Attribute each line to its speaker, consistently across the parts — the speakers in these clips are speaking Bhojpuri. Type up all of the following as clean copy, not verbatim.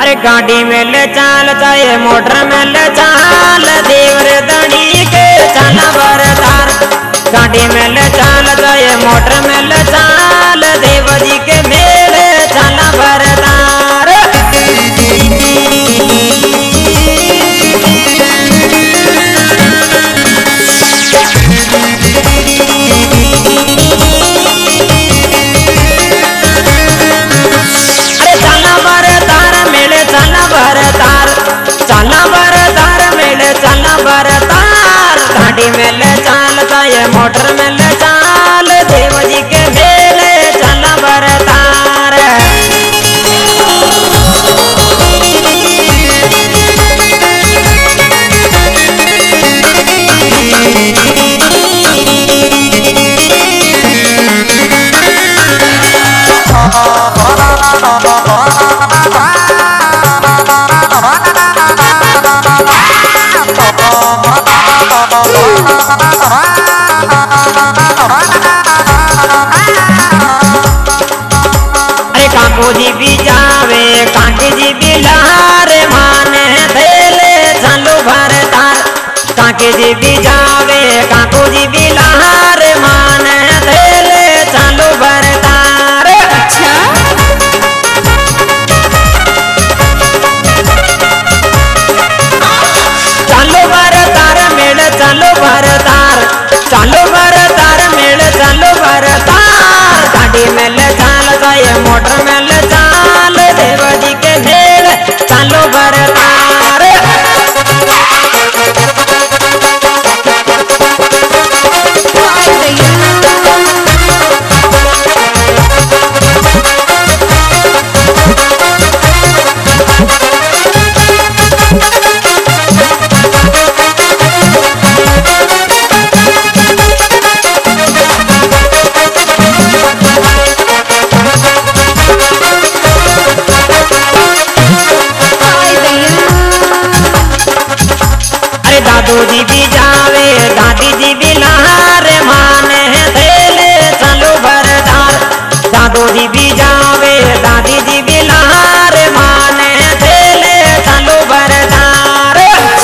Speaker 1: अरे गाड़ी में ले चाल चाहे मोटर में ले चाल देवर दड़ी के चला बरदार। गाड़ी में ले चाल चाहे मोटर में ले चाल देव जी के मेले चला बरदार। गाड़ी में ले चाल चाहे मोटर में ले चाल देव जी के मेले चला बरदार। काको जी भी जावे काके जी भी लहार माने थेले चालू भरतार। काके जी भी जावे काको जी भी लहार माने थेले चालू भरतार। अच्छा चालू भरतार मेल चालू भरतार चालू भरतार मेल चालू भरतार। गाड़ी में ले चाल चाहे मोटर में ले चाल देव जी के मेल चालू भरतार। दादू जी भी जावे दादी जी भी लहार माने थेले चालू भरदार। दादू जी भी जावे दादी जी भी लहार माने थेले चालू भरदार।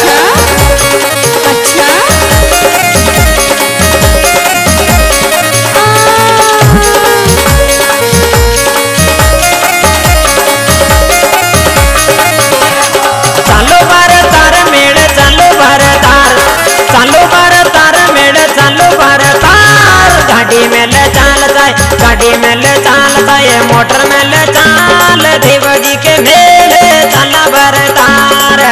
Speaker 1: चालू भरदार मेड़ चालू भरदार चालू भरतार मेड़ चालू भरतार। गाड़ी में ले चाल चाहे गाड़ी में ले चाल चाहे मोटर में ले चाल देव जी के मेले चला भरतार।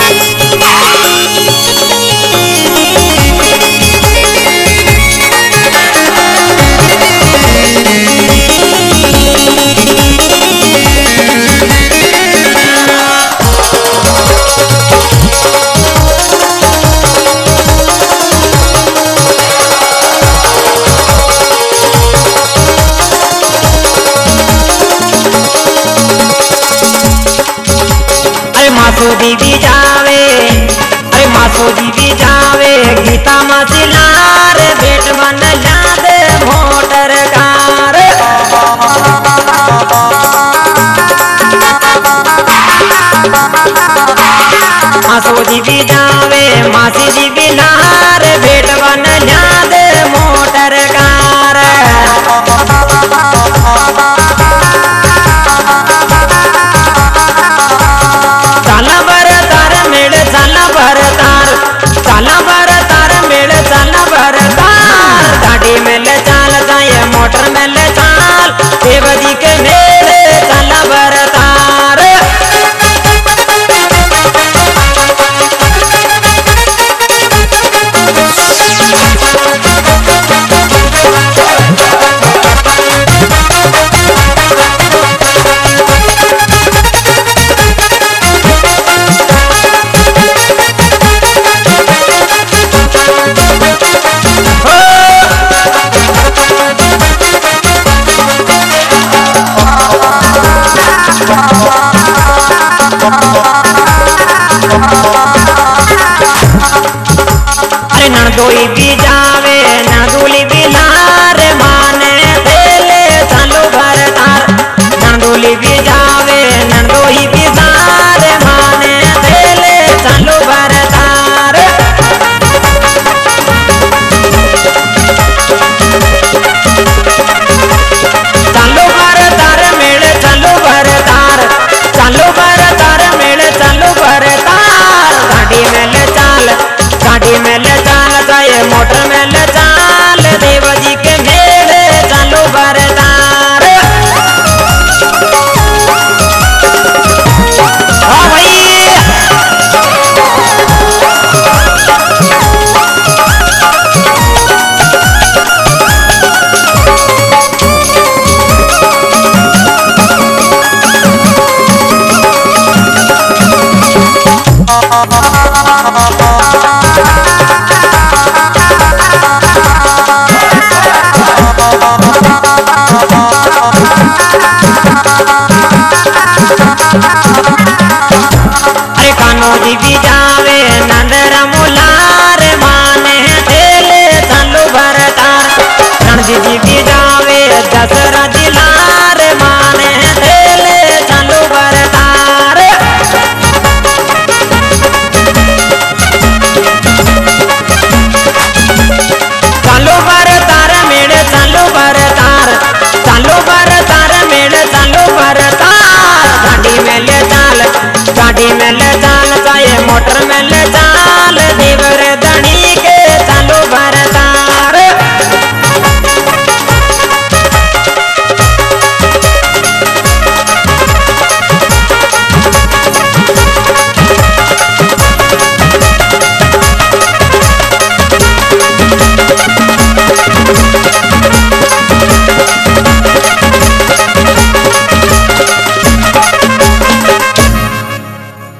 Speaker 1: मासू जी भी जावे अरे मासू जी भी जावे गीता मासी लार बेट बन याद मोटर कार। मासू जी भी जावे मासी जी भी लार बेट बन याद मोटर कार। चाला भरतार मेड़ चाला भरतार चाला भरतार मेड़ चाला भरतार। गाड़ी में ले चाल चाहे मोटर में ले चाल देव जी के मेले चाला भरतार। तार